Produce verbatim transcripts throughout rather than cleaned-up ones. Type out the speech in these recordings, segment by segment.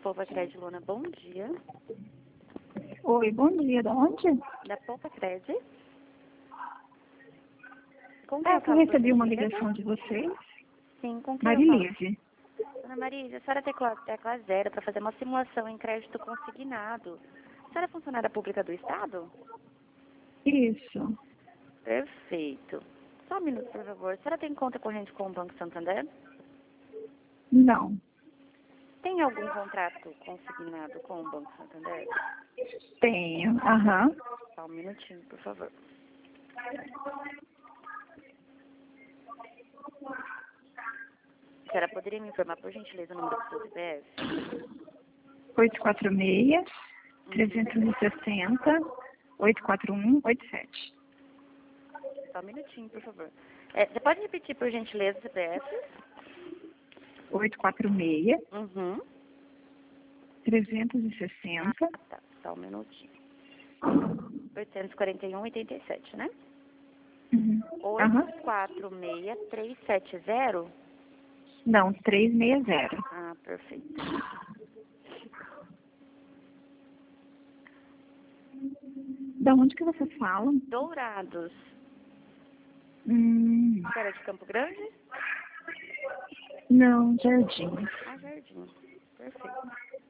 Poupa Cred, Luna, bom dia. Oi, bom dia. Da onde? Da Poupa Cred. Com quem É, eu que eu falo, por recebi uma gentileza? ligação de vocês. Sim, com quem eu falo? Marilise. Dona Maria, a senhora tecla, tecla zero para fazer uma simulação em crédito consignado. A senhora é funcionária pública do Estado? Isso. Perfeito. Só um minuto, por favor. A senhora tem conta corrente com o Banco Santander? Não. Tem algum contrato consignado com o Banco Santander? Tenho. Aham. Só um minutinho, por favor. A senhora poderia me informar, por gentileza, o número do seu C P F? oito quatro seis, três seis zero, oito quatro um oito sete. Só um minutinho, por favor. É, você pode repetir, por gentileza, o C P F? oito quatro seis, Uhum. três seis zero. Ah, tá. Só um minutinho. oitocentos e quarenta e um, oitenta e sete, né? Uhum. Aham. oito quatro seis, três sete zero? Não, três seis zero. Ah, perfeito. Da onde que você fala? Dourados. Hum, Você era de Campo Grande? não, Jardim. Ah, Jardim. Perfeito.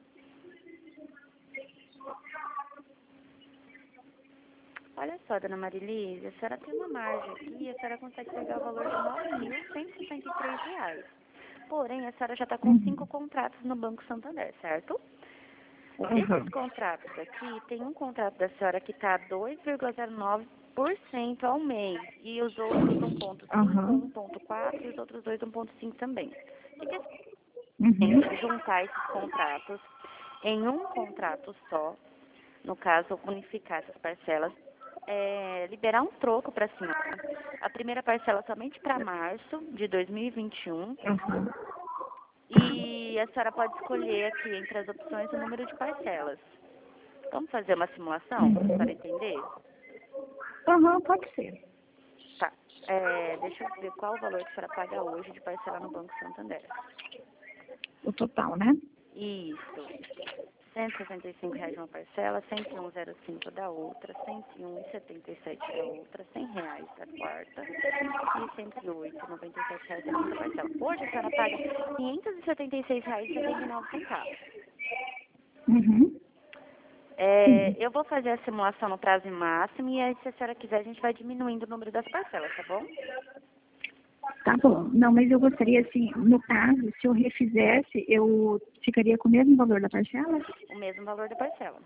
Olha só, dona Marilise, a senhora tem uma margem aqui e a senhora consegue pegar o valor de nove mil cento e sessenta e três reais. Porém, a senhora já está com Uhum. cinco contratos no Banco Santander, certo? Uhum. Esses contratos aqui, tem um contrato da senhora que está dois vírgula zero nove por cento ao mês e os outros um vírgula cinco, Uhum. um vírgula quatro e os outros dois um vírgula cinco também. O que é Uhum. juntar esses contratos em um contrato só, no caso, unificar essas parcelas, é, liberar um troco para a senhora. A primeira parcela somente para março de dois mil e vinte e um Uhum. e a senhora pode escolher aqui entre as opções o número de parcelas. Vamos fazer uma simulação para entender? Aham, pode ser. Tá. É, deixa eu ver qual o valor que a senhora paga hoje de parcela no Banco Santander. O total, né? Isso. cento e sessenta e cinco reais uma parcela, cento e um vírgula zero cinco da outra, cento e um vírgula setenta e sete da outra, cem reais da quarta e cento e oito vírgula noventa e sete reais da quinta parcela. Hoje a senhora paga quinhentos e setenta e seis reais e setenta e nove centavos. Uhum. É, Sim. eu vou fazer a simulação no prazo máximo e aí, se a senhora quiser, a gente vai diminuindo o número das parcelas, tá bom? Tá bom. Não, mas eu gostaria, assim, no caso, se eu refizesse, eu ficaria com o mesmo valor da parcela? O mesmo valor da parcela.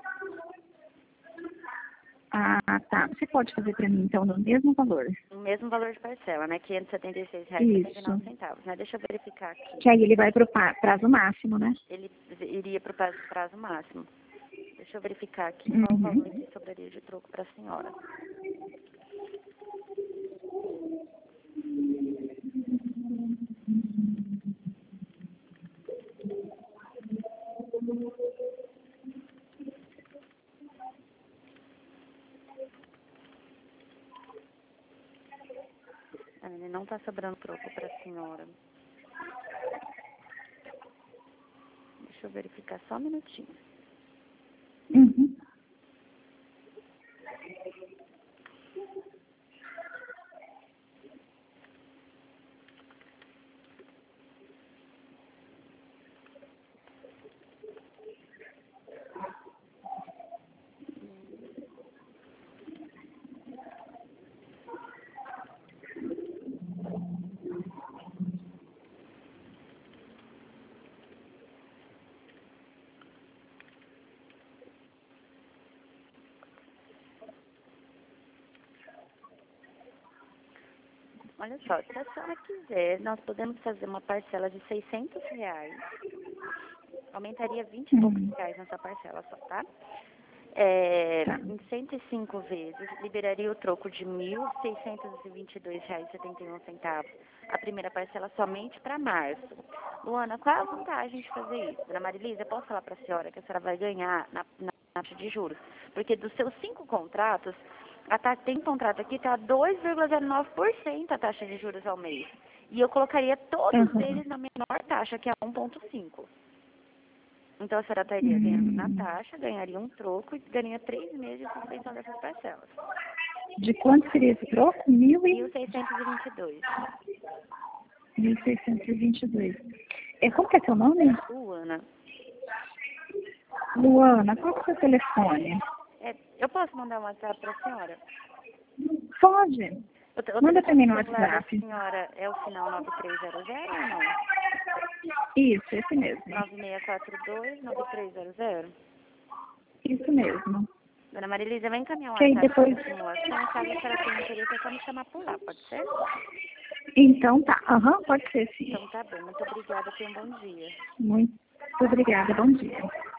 Ah, tá. Você pode fazer para mim, então, no mesmo valor? O mesmo valor de parcela, né? quinhentos e setenta e seis reais e setenta e nove Isso. centavos, né? Deixa eu verificar aqui. Que aí ele vai para o prazo máximo, né? Ele iria para o prazo, prazo máximo. Deixa eu verificar aqui qual o valor Uhum. que sobraria de troco para a senhora. Ah, ele não está sobrando troco para a senhora. Deixa eu verificar só um minutinho. Uhum. Olha só, se a senhora quiser, nós podemos fazer uma parcela de seiscentos reais. Aumentaria vinte e poucos Uhum. reais nessa parcela só, tá? É, Tá. em cento e cinco vezes, liberaria o troco de mil seiscentos e vinte e dois reais e setenta e um centavos. A primeira parcela somente para março. Luana, qual é a vantagem de fazer isso? Dona Marilisa, eu posso falar para a senhora que a senhora vai ganhar na, na taxa de juros? Porque dos seus cinco contratos, a ta, tem contrato aqui que está dois vírgula zero nove por cento a taxa de juros ao mês. E eu colocaria todos Uhum. eles na menor taxa, que é um vírgula cinco. Então a senhora estaria ganhando na Hum. taxa, ganharia um troco e ganharia três meses de suspensão dessas parcelas. De quanto seria esse troco? Mil e... mil seiscentos e vinte e dois. mil seiscentos e vinte e dois. É, como que é seu nome? Luana. Luana, qual que é o seu telefone? É, eu posso mandar um WhatsApp para a senhora? Pode. O, te- o Manda pra mim no telefone celular da WhatsApp. senhora é o final nove três zero zero ou não? Isso, esse mesmo. nove seis quatro dois, nove três zero zero? Isso mesmo. Dona Marilisa, vai encaminhar um Que aí WhatsApp depois... para simulação, caso a senhora tenha interesse, é só me chamar por lá, pode ser? Então tá. Aham, pode ser sim. Então tá bom, muito obrigada, tenha um bom dia. Muito obrigada. Bom dia.